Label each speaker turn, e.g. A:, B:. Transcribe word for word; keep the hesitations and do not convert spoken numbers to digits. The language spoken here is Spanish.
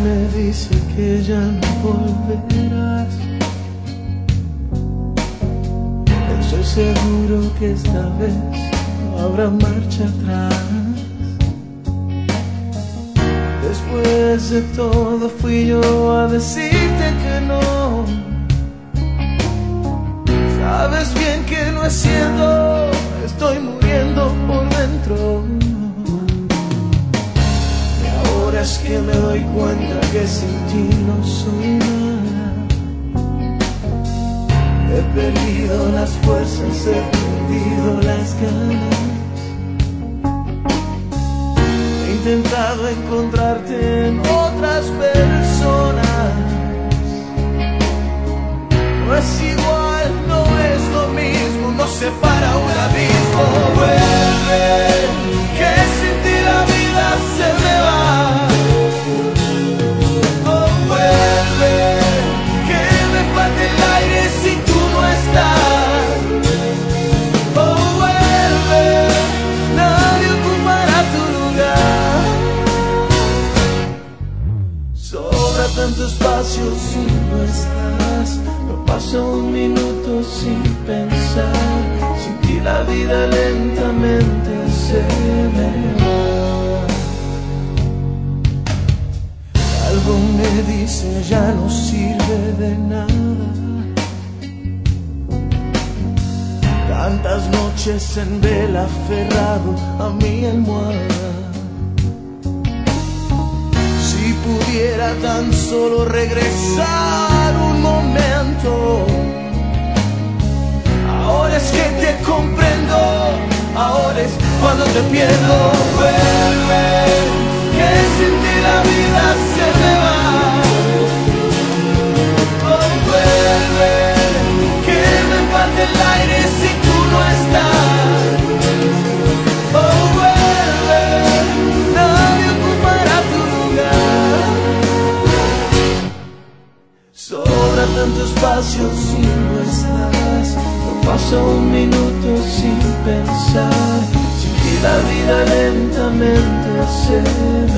A: me dice que ya no volverás. Estoy seguro que esta vez no habrá marcha atrás. Después de todo fui yo a decirte que no. Sabes bien que no es cierto, estoy muriendo por dentro. Y ahora es que me doy cuenta que sin ti no soy nada. He perdido las fuerzas, he perdido las ganas. He intentado encontrarte en otras personas. No es igual, no es lo mismo, nos separa un abismo. Vuelve, que sin ti la vida se me va. Oh, vuelve, que me falta el aire si tú no estás. Oh, vuelve, nadie ocupará tu lugar. Sobra tanto espacio si no estás. No paso un minuto sin pensar. Sin ti la vida lentamente se me va. Algo me dice ya no sirve de nada. Tantas noches en vela aferrado a mi almohada. Si pudiera tan solo regresar un momento. Ahora es que te comprendo, ahora es cuando te pierdo. Vuelve, que sin ti la vida se me va. Oh, vuelve, que me falta el aire si tú no estás. Oh, vuelve, nadie ocupará tu lugar. Sobra tanto espacio si no estás. No paso un minuto sin pensar. Sin ti la vida lentamente se